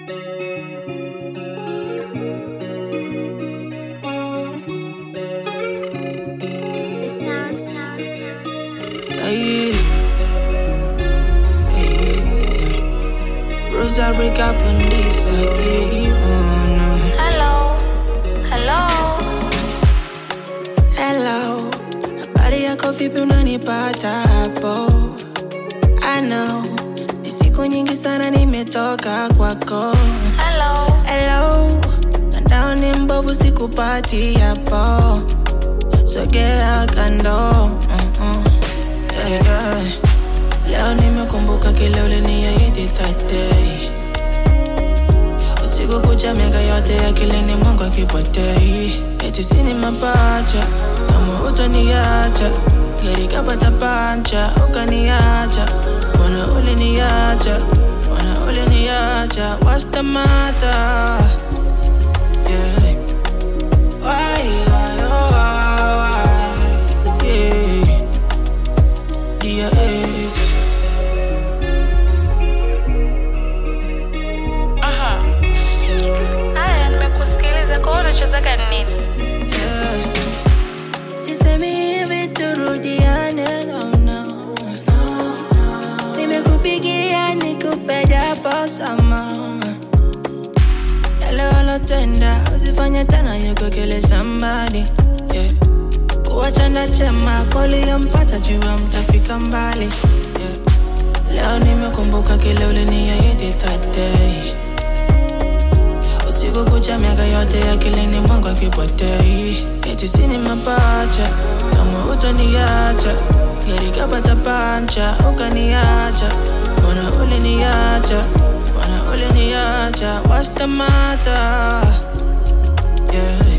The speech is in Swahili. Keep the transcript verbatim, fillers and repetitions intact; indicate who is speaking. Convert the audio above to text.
Speaker 1: Rosary cap on this again.
Speaker 2: Hello, hello,
Speaker 1: Hello. Habari yako vipi unanipata hapo? I know ni siku nyingi sana nimetoka kwako.
Speaker 2: hello.
Speaker 1: Hello. Mtandao ni mbovu sikupati hapo. Sogea kando. uh-uh. yeah, yeah. Leo nimekumbuka kile uliniahidi that day. Usiku kucha miaka yote akilini Mungu akipotei. Eti sini mapacha kama utaniacha. Gari kapata pancha ukaniacha. Mbona uliniacha? Mbona uliniacha? What's the matter? Yeah. Why, why, oh, why, why? Yeah. Dear ex.
Speaker 2: Aha. Haya, nimekusikiliza kwa unachotaka ni nini?
Speaker 1: Yeah. Sisemi hivi turudiane, no, no. Nimekupigia nikupe japo sama. Yale walotenda usifanye tena yuko kile somebody. Yeah. Kuachana chema kwaliyompata jua mtafika mbali. Yeah. Leo nimekumbuka kile uliniahidi that day. Usiku kucha miaka yote akilini Mungu akipotei. Eti sini mapacha kama utaniacha. Gari kapata pancha ukaniacha. Mbona uliniacha? Mbona uliniacha? What's the matter? Yeah.